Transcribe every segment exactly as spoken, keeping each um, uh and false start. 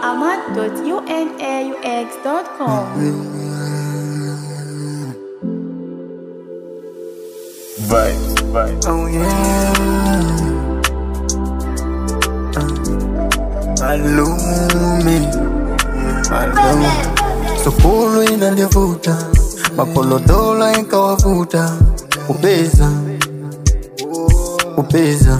ahmad dot unaux dot com. Vibes, vibes. Oh yeah. Malumi, malumi. Sokulu inanivuta, mapolodola ikawavuta. Upeza, upeza.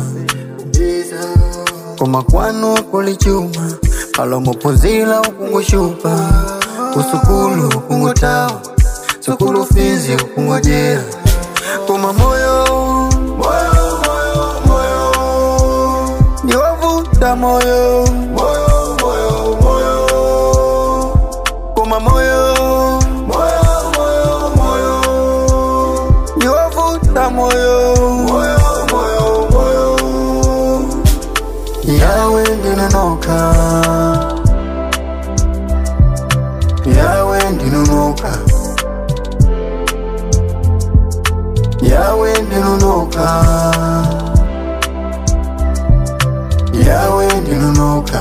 Koma kwanu kulichuma, palomo pozila ukungushupa. Usukulu ukungutawa, sukulu fizi ukungojea. Koma moyo, moyo, moyo, moyo. Niwavuta moyo, moyo, moyo, moyo. Koma moyo, moyo, moyo, moyo. Niwavuta moyo, moyo, moyo, moyo. Yawe ndinonoka, Yawe ndinonoka, Yawe ndinonoka, Yawe ndinonoka.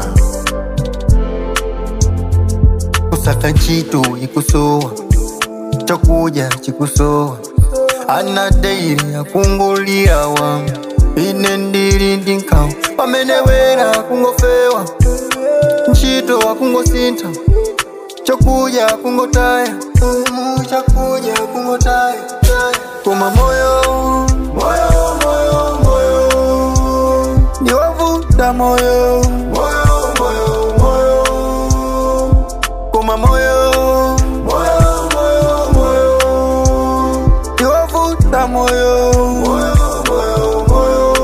Kusaka chitu ikusowa, chakuja chikusowa. Ana deiri akungulia wangu, ine ndiri ndinkao. Pamenewera kungofewa, nchito wakungosinta. Chakuja kungotaya, chakuja kungotaya. Koma moyo, moyo, moyo, moyo. Niwavuta moyo, moyo, moyo, moyo. Koma moyo, moyo, moyo, moyo. Niwavuta moyo, moyo, moyo, moyo.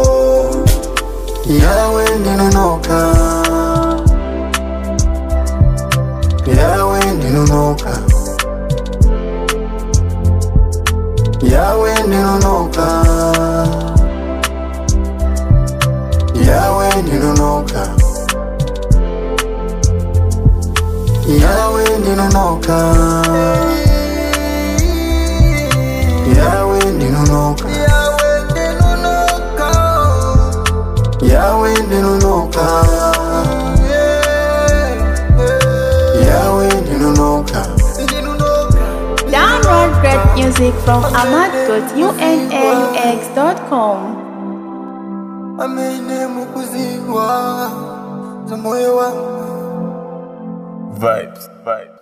Yawe ndinonoka, Yawe ndinonoka, Yawe ndinonoka, Yawe ndinonoka, Yawe ndinonoka, Yawe ndinonoka, Yawe ndinonoka, Yawe ndinonoka. Download great music from ahmad dot unaux dot com. Amene mukuzigwa za moyo wangu. Vibes, vibes.